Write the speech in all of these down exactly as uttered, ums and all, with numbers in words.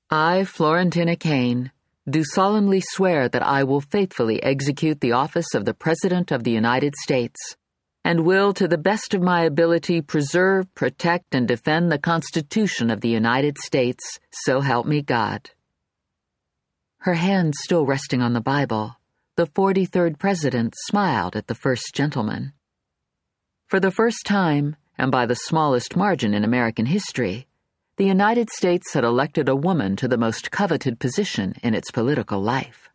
I, Florentina Kane, do solemnly swear that I will faithfully execute the office of the President of the United States, and will, to the best of my ability, preserve, protect, and defend the Constitution of the United States, so help me God. Her hand still resting on the Bible, the forty-third President smiled at the first gentleman. For the first time, and by the smallest margin in American history, the United States had elected a woman to the most coveted position in its political life.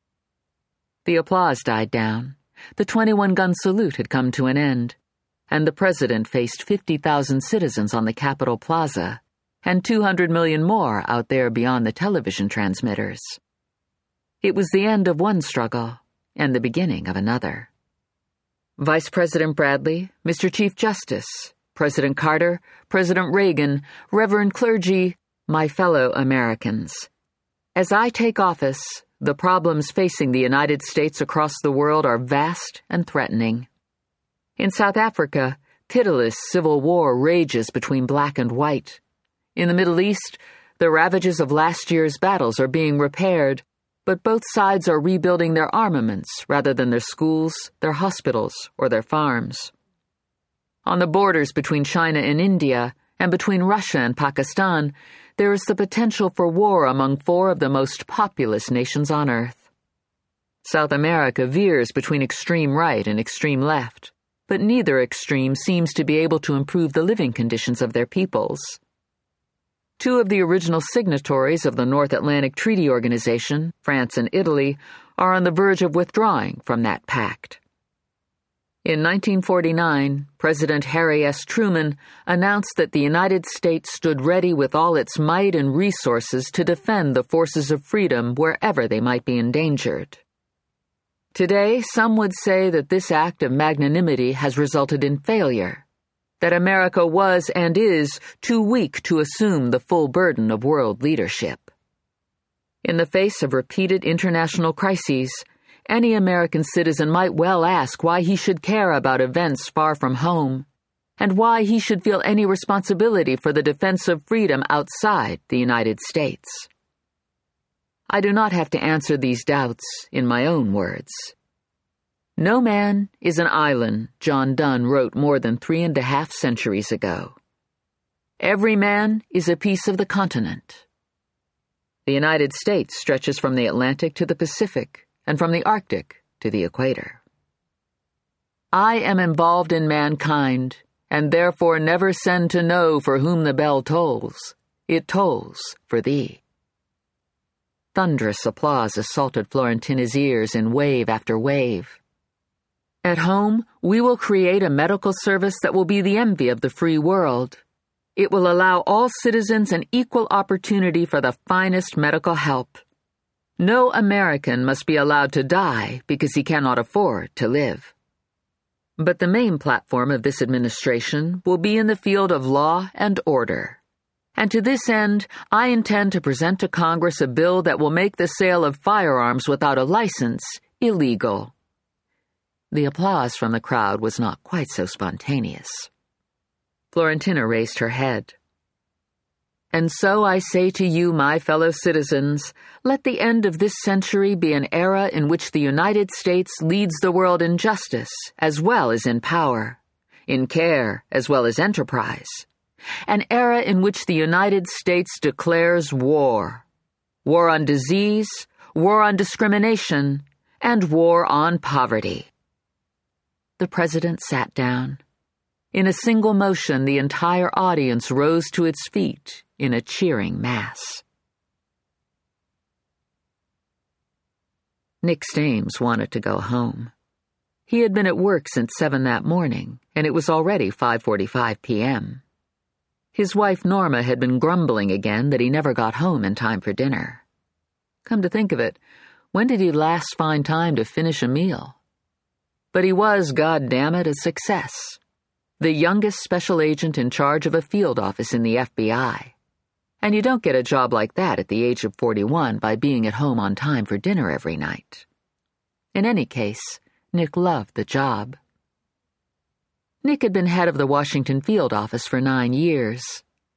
The applause died down. The twenty-one gun salute had come to an end, and the President faced fifty thousand citizens on the Capitol Plaza, and two hundred million more out there beyond the television transmitters. It was the end of one struggle, and the beginning of another. Vice President Bradley, Mister Chief Justice, President Carter, President Reagan, Reverend clergy, my fellow Americans. As I take office, the problems facing the United States across the world are vast and threatening. In South Africa, pitiless civil war rages between black and white. In the Middle East, the ravages of last year's battles are being repaired, but both sides are rebuilding their armaments rather than their schools, their hospitals, or their farms. On the borders between China and India, and between Russia and Pakistan, there is the potential for war among four of the most populous nations on Earth. South America veers between extreme right and extreme left, but neither extreme seems to be able to improve the living conditions of their peoples. Two of the original signatories of the North Atlantic Treaty Organization, France and Italy, are on the verge of withdrawing from that pact. In nineteen forty-nine, President Harry S. Truman announced that the United States stood ready with all its might and resources to defend the forces of freedom wherever they might be endangered. Today, some would say that this act of magnanimity has resulted in failure, that America was and is too weak to assume the full burden of world leadership. In the face of repeated international crises, any American citizen might well ask why he should care about events far from home, and why he should feel any responsibility for the defense of freedom outside the United States. I do not have to answer these doubts in my own words. No man is an island, John Donne wrote more than three and a half centuries ago. Every man is a piece of the continent. The United States stretches from the Atlantic to the Pacific, and from the Arctic to the equator. I am involved in mankind, and therefore never send to know for whom the bell tolls. It tolls for thee. Thunderous applause assaulted Florentina's ears in wave after wave. At home, we will create a medical service that will be the envy of the free world. It will allow all citizens an equal opportunity for the finest medical help. No American must be allowed to die because he cannot afford to live. But the main platform of this administration will be in the field of law and order. And to this end, I intend to present to Congress a bill that will make the sale of firearms without a license illegal. The applause from the crowd was not quite so spontaneous. Florentina raised her head. And so I say to you, my fellow citizens, let the end of this century be an era in which the United States leads the world in justice as well as in power, in care as well as enterprise, an era in which the United States declares war, war on disease, war on discrimination, and war on poverty. The President sat down. In a single motion, the entire audience rose to its feet in a cheering mass. Nick Stames wanted to go home. He had been at work since seven that morning, and it was already five forty-five p.m. His wife Norma had been grumbling again that he never got home in time for dinner. Come to think of it, when did he last find time to finish a meal? But he was, goddammit, a success. The youngest special agent in charge of a field office in the F B I. And you don't get a job like that at the age of forty-one by being at home on time for dinner every night. In any case, Nick loved the job. Nick had been head of the Washington field office for nine years.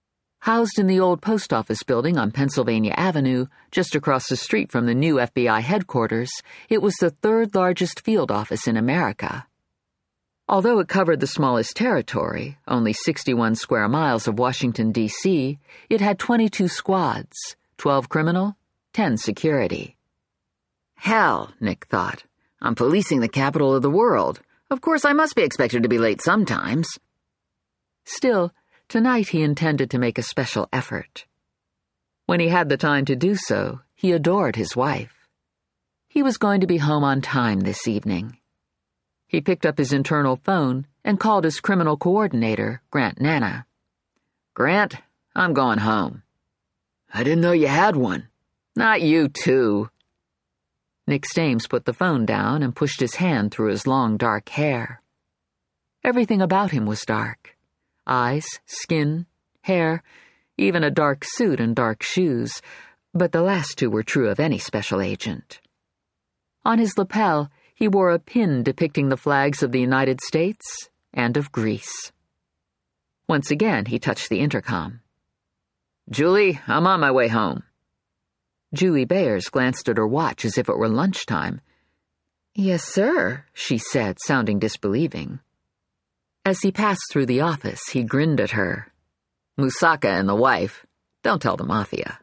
Housed in the old post office building on Pennsylvania Avenue, just across the street from the new F B I headquarters, it was the third largest field office in America. Although it covered the smallest territory, only sixty-one square miles of Washington, D C, it had twenty-two squads, twelve criminal, ten security. Hell, Nick thought. I'm policing the capital of the world. Of course I must be expected to be late sometimes. Still, tonight he intended to make a special effort. When he had the time to do so, he adored his wife. He was going to be home on time this evening. He picked up his internal phone and called his criminal coordinator, Grant Nana. Grant, I'm going home. I didn't know you had one. Not you, too. Nick Stames put the phone down and pushed his hand through his long, dark hair. Everything about him was dark. Eyes, skin, hair, even a dark suit and dark shoes, but the last two were true of any special agent. On his lapel, he wore a pin depicting the flags of the United States and of Greece. Once again, he touched the intercom. Julie, I'm on my way home. Julie Bayers glanced at her watch as if it were lunchtime. Yes, sir, she said, sounding disbelieving. As he passed through the office, he grinned at her. Musaka and the wife. Don't tell the mafia.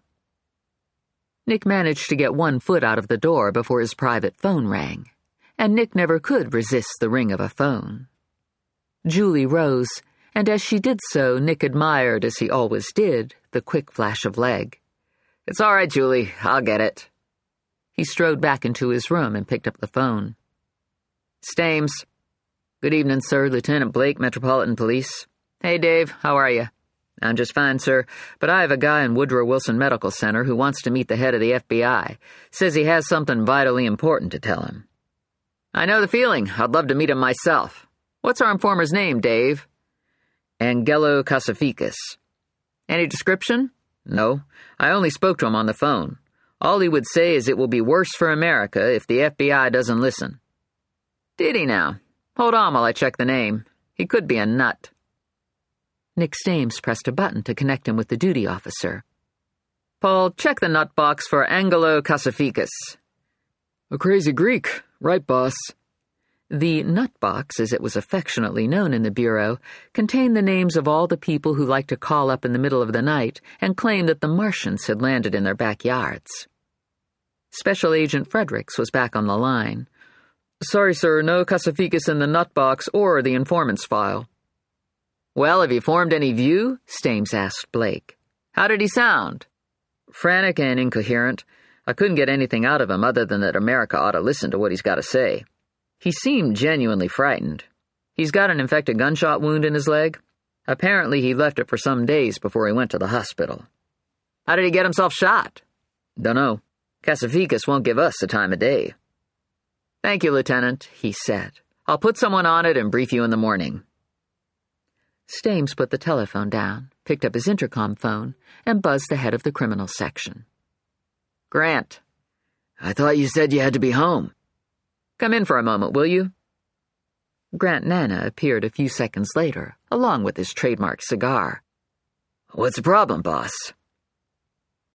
Nick managed to get one foot out of the door before his private phone rang, and Nick never could resist the ring of a phone. Julie rose, and as she did so, Nick admired, as he always did, the quick flash of leg. It's all right, Julie. I'll get it. He strode back into his room and picked up the phone. Stames. Good evening, sir. Lieutenant Blake, Metropolitan Police. Hey, Dave. How are you? I'm just fine, sir, but I have a guy in Woodrow Wilson Medical Center who wants to meet the head of the F B I. Says he has something vitally important to tell him. I know the feeling. I'd love to meet him myself. What's our informer's name, Dave? Angelo Kasafikis. Any description? No. I only spoke to him on the phone. All he would say is it will be worse for America if the F B I doesn't listen. Did he now? Hold on while I check the name. He could be a nut. Nick Stames pressed a button to connect him with the duty officer. Paul, check the nut box for Angelo Kasafikis. A crazy Greek. Right, boss. The nut box, as it was affectionately known in the Bureau, contained the names of all the people who liked to call up in the middle of the night and claim that the Martians had landed in their backyards. Special Agent Fredericks was back on the line. Sorry, sir, no Kasafikis in the nut box or the informant's file. Well, have you formed any view? Stames asked Blake. How did he sound? Frantic and incoherent. I couldn't get anything out of him other than that America ought to listen to what he's got to say. He seemed genuinely frightened. He's got an infected gunshot wound in his leg. Apparently he left it for some days before he went to the hospital. How did he get himself shot? Dunno. Kasafikis won't give us the time of day. Thank you, Lieutenant, he said. I'll put someone on it and brief you in the morning. Stames put the telephone down, picked up his intercom phone, and buzzed the head of the criminal section. Grant. I thought you said you had to be home. Come in for a moment, will you? Grant Nana appeared a few seconds later, along with his trademark cigar. What's the problem, boss?